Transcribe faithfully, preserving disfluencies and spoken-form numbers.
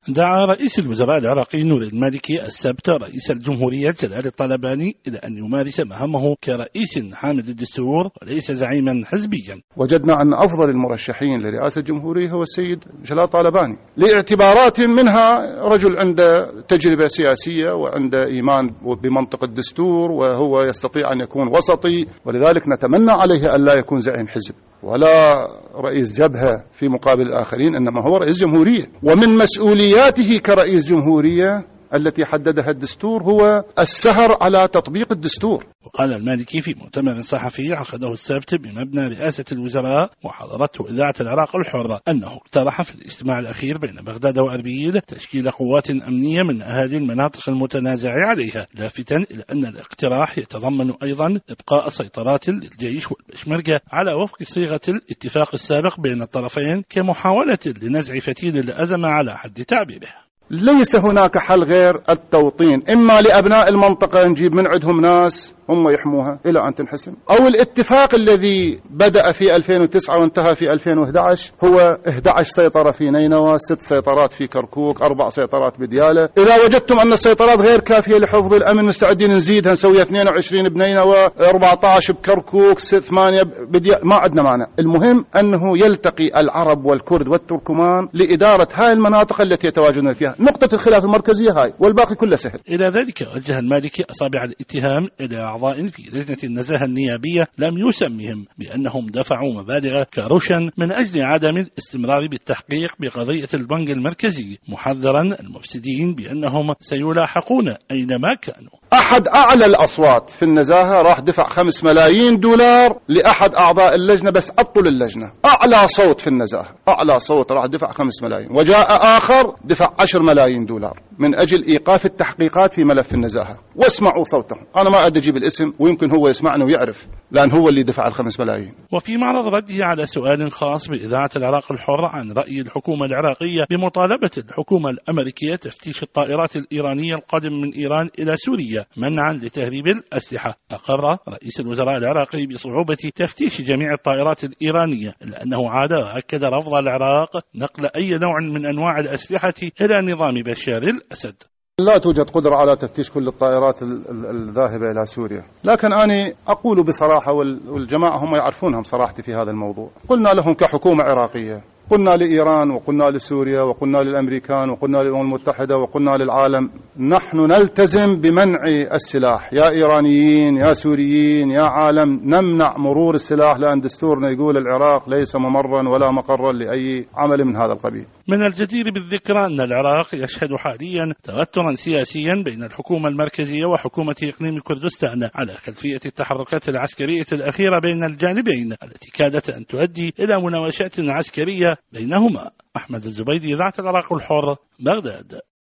دعا رئيس الوزراء العراقي نور المالكي السبت رئيس الجمهورية جلال الطلباني إلى أن يمارس مهامه كرئيس حامل الدستور وليس زعيما حزبيا. وجدنا أن أفضل المرشحين لرئاسة الجمهورية هو السيد جلال الطلباني لاعتبارات منها رجل عنده تجربة سياسية وعنده إيمان بمنطق الدستور وهو يستطيع أن يكون وسطي، ولذلك نتمنى عليه أن لا يكون زعيم حزب ولا رئيس جبهة في مقابل الآخرين، إنما هو رئيس جمهورية، ومن مسؤولياته كرئيس جمهورية التي حددها الدستور هو السهر على تطبيق الدستور. وقال المالكي في مؤتمر صحفي عقده السبت بمبنى رئاسة الوزراء وحضرته إذاعة العراق الحرة أنه اقترح في الاجتماع الأخير بين بغداد وأربيل تشكيل قوات أمنية من أهالي المناطق المتنازع عليها، لافتا إلى أن الاقتراح يتضمن أيضا إبقاء سيطرات للجيش والبشمركة على وفق صيغة الاتفاق السابق بين الطرفين كمحاولة لنزع فتيل الأزمة على حد تعبيره. ليس هناك حل غير التوطين، إما لأبناء المنطقة نجيب من عندهم ناس هم يحموها إلى أن تنحسم، أو الاتفاق الذي بدأ في ألفين وتسعة وانتهى في ألفين وأحد عشر هو أحد عشر سيطرة في نينوى، ست سيطرات في كركوك، أربع سيطرات بديالة. إذا وجدتم أن السيطرات غير كافية لحفظ الأمن مستعدين نزيدها، نسوي اثنين وعشرين بنينوى، أربعة عشر بكركوك، ثمانية بديالة، ما عندنا مانع. المهم أنه يلتقي العرب والكرد والتركمان لإدارة هاي المناطق التي يتواجدون فيها. نقطة الخلاف المركزية هاي، والباقي كله سهل. إلى ذلك وجه المالكي أصابع الاتهام إلى أعضاء في لجنة النزاهة النيابية لم يسمهم بأنهم دفعوا مبالغ كروشا من أجل عدم الاستمرار بالتحقيق بقضية البنك المركزي، محذرا المفسدين بأنهم سيلاحقون أينما كانوا. أحد أعلى الأصوات في النزاهة راح دفع خمس ملايين دولار لأحد أعضاء اللجنة بس عطل اللجنة. أعلى صوت في النزاهة، أعلى صوت راح دفع خمس ملايين، وجاء آخر دفع عشر ملايين دولار من أجل إيقاف التحقيقات في ملف النزاهة. واسمعوا صوته، أنا ما أدري أجيب الاسم ويمكن هو يسمعنا ويعرف، لأن هو اللي دفع الخمس ملايين. وفي معرض رده على سؤال خاص بإذاعة العراق الحر عن رأي الحكومة العراقية بمطالبة الحكومة الأمريكية تفتيش الطائرات الإيرانية القادمة من إيران إلى سوريا منعا لتهريب الأسلحة، أقر رئيس الوزراء العراقي بصعوبة تفتيش جميع الطائرات الإيرانية، لأنه عاد وأكد رفض العراق نقل أي نوع من أنواع الأسلحة إلى نظام بشار الأسد. لا توجد قدرة على تفتيش كل الطائرات الذاهبة إلى سوريا، لكن أنا أقول بصراحة والجماعة هم يعرفونهم صراحتي في هذا الموضوع. قلنا لهم كحكومة عراقية، قلنا لإيران وقلنا لسوريا وقلنا للأمريكان وقلنا للأمم المتحدة وقلنا للعالم، نحن نلتزم بمنع السلاح، يا إيرانيين يا سوريين يا عالم نمنع مرور السلاح، لأن دستورنا يقول العراق ليس ممرا ولا مقرا لأي عمل من هذا القبيل. من الجدير بالذكر أن العراق يشهد حاليا توترا سياسيا بين الحكومة المركزية وحكومة إقليم كردستان على خلفية التحركات العسكرية الأخيرة بين الجانبين التي كادت أن تؤدي إلى مناوشات عسكرية بينهما. أحمد الزبيدي، إذاعة العراق الحر، بغداد.